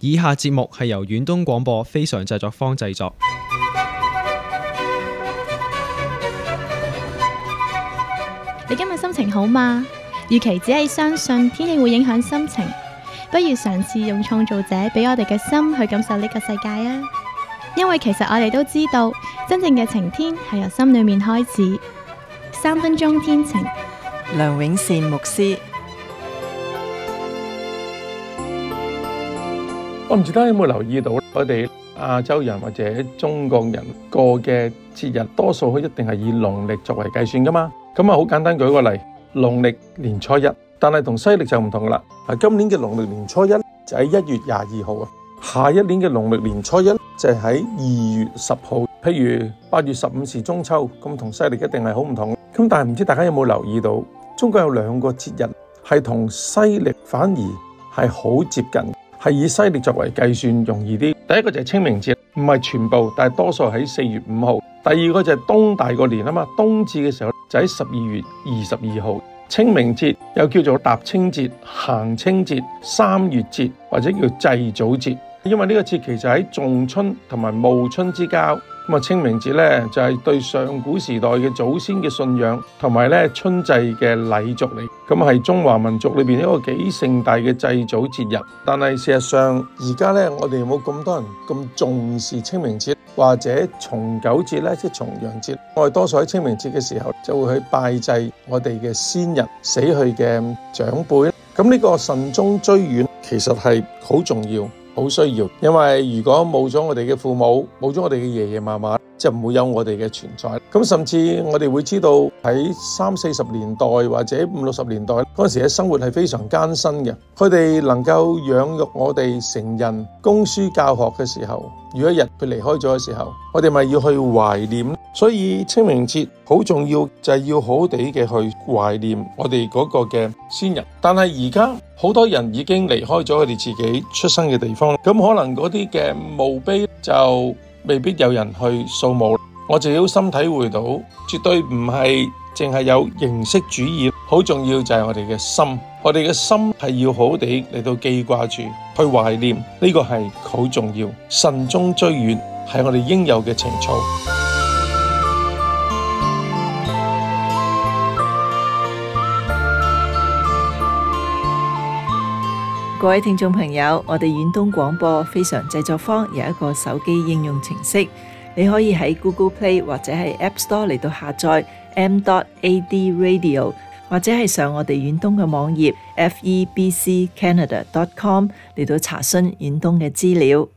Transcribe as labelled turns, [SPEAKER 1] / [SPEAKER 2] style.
[SPEAKER 1] 以下節目係由遠東廣播非常製作坊製作。
[SPEAKER 2] 你今日心情好嗎？與其只係相信天氣會影響心情，不如嘗試用創造者俾我哋嘅心去感受呢個世界啊！因為其實我哋都知道，真正嘅晴天係由心裏面開始。3分鐘天晴，
[SPEAKER 3] 梁永善牧師。
[SPEAKER 4] 我唔知大家有冇留意到，我哋亞洲人或者中國人過嘅節日，多數一定係以農曆作為計算噶嘛。咁啊，好簡單舉個例，農曆年初一，但係同西曆就唔同噶啦。今年嘅農曆年初一就喺1月22號啊，下一年嘅農曆年初一就係喺2月10號。譬如8月15是中秋，咁同西曆一定係好唔同。咁但係唔知大家有冇留意到，中國有2個節日係同西曆反而係好接近，係以西曆作為計算容易啲。第一個就係清明節，唔係全部，但係多數喺4月5號。第二個就係冬大過年啊嘛，冬至嘅時候就喺12月22號。清明節又叫做踏青節、行清節、3月節或者叫祭祖節，因為呢個節期就喺仲春同埋暮春之交。咁啊，清明節咧就係對上古時代嘅祖先嘅信仰同埋咧春祭嘅禮俗嚟，咁係中華民族裏邊一個幾盛大嘅祭祖節日。但係事實上而家咧，我哋冇咁多人咁重視清明節或者重九節咧，即係重陽節。我哋多數喺清明節嘅時候就會去拜祭我哋嘅先人死去嘅長輩。咁呢個慎終追遠其實係好重要。好需要，因為如果冇咗我哋嘅父母，冇咗我哋嘅爺爺嫲嫲，就唔會有我哋嘅存在。咁甚至我哋會知道喺30-40年代或者50-60年代嗰陣時嘅生活係非常艱辛嘅。佢哋能夠養育我哋成人，供書教學嘅時候，如果一日佢離開咗嘅時候，我哋咪要去懷念。所以清明節好重要，就係要好好地嘅去懷念我哋嗰個嘅先人。但係而家好多人已經離開咗佢哋自己出生嘅地方，咁可能嗰啲嘅墓碑就未必有人去掃墓。我自己好深體會到，絕對唔係淨係有形式主義，好重要就係我哋嘅心。我哋嘅心係要好好地嚟到記掛住，去懷念，呢個係好重要。慎終追遠係我哋應有嘅情操。
[SPEAKER 3] 各位聽眾朋友，我哋遠東廣播非常製作坊有一個手機應用程式，你可以喺 Google Play 或者係 App Store 嚟到下載 m.ad radio， 或者係上我哋遠東嘅網頁 febccanada.com 嚟到查詢遠東嘅資料。